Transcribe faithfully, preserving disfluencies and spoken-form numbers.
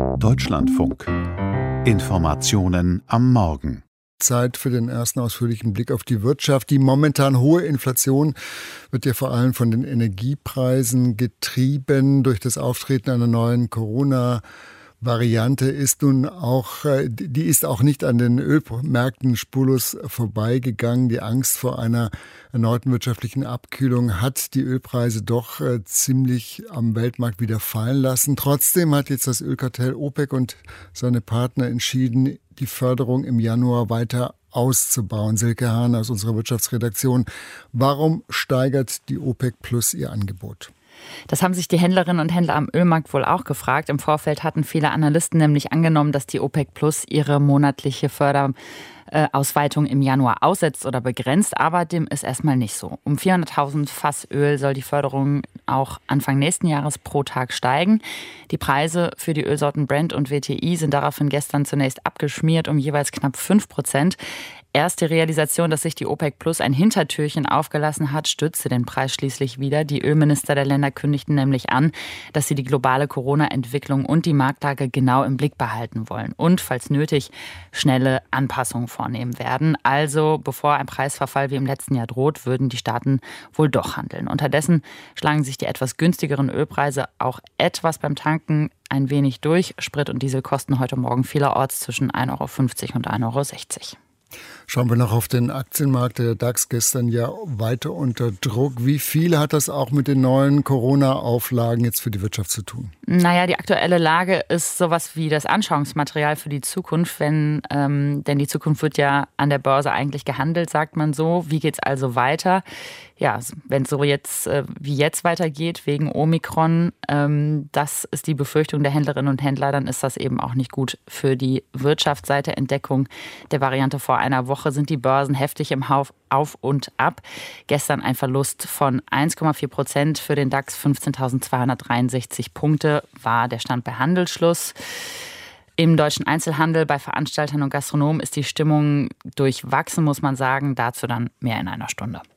Deutschlandfunk. Informationen am Morgen. Zeit für den ersten ausführlichen Blick auf die Wirtschaft. Die momentan hohe Inflation wird ja vor allem von den Energiepreisen getrieben. Durch das Auftreten einer neuen Corona-Variante ist nun auch, die ist auch nicht an den Ölmärkten spurlos vorbeigegangen. Die Angst vor einer erneuten wirtschaftlichen Abkühlung hat die Ölpreise doch äh, ziemlich am Weltmarkt wieder fallen lassen. Trotzdem hat jetzt das Ölkartell OPEC und seine Partner entschieden, die Förderung im Januar weiter auszubauen. Silke Hahn aus unserer Wirtschaftsredaktion. Warum steigert die OPEC Plus ihr Angebot? Das haben sich die Händlerinnen und Händler am Ölmarkt wohl auch gefragt. Im Vorfeld hatten viele Analysten nämlich angenommen, dass die OPEC Plus ihre monatliche Förderausweitung im Januar aussetzt oder begrenzt. Aber dem ist erstmal nicht so. Um vierhunderttausend Fass Öl soll die Förderung auch Anfang nächsten Jahres pro Tag steigen. Die Preise für die Ölsorten Brent und W T I sind daraufhin gestern zunächst abgeschmiert um jeweils knapp fünf Prozent. Erst die Realisation, dass sich die OPEC Plus ein Hintertürchen aufgelassen hat, stützte den Preis schließlich wieder. Die Ölminister der Länder kündigten nämlich an, dass sie die globale Corona-Entwicklung und die Marktlage genau im Blick behalten wollen und, falls nötig, schnelle Anpassungen vornehmen werden. Also, bevor ein Preisverfall wie im letzten Jahr droht, würden die Staaten wohl doch handeln. Unterdessen schlagen sich die etwas günstigeren Ölpreise auch etwas beim Tanken ein wenig durch. Sprit und Diesel kosten heute Morgen vielerorts zwischen ein Euro fünfzig und ein Euro sechzig. Schauen wir noch auf den Aktienmarkt. Der DAX gestern ja weiter unter Druck. Wie viel hat das auch mit den neuen Corona-Auflagen jetzt für die Wirtschaft zu tun? Naja, die aktuelle Lage ist sowas wie das Anschauungsmaterial für die Zukunft. Wenn, ähm, denn die Zukunft wird ja an der Börse eigentlich gehandelt, sagt man so. Wie geht's also weiter? Ja, wenn es so jetzt äh, wie jetzt weitergeht wegen Omikron, ähm, das ist die Befürchtung der Händlerinnen und Händler, dann ist das eben auch nicht gut für die Wirtschaft. Seit der Entdeckung der Variante vor einer Woche sind die Börsen heftig im Auf und Ab. Gestern ein Verlust von eins Komma vier Prozent für den DAX, fünfzehntausendzweihundertdreiundsechzig Punkte war der Stand bei Handelsschluss. Im deutschen Einzelhandel bei Veranstaltern und Gastronomen ist die Stimmung durchwachsen, muss man sagen. Dazu dann mehr in einer Stunde.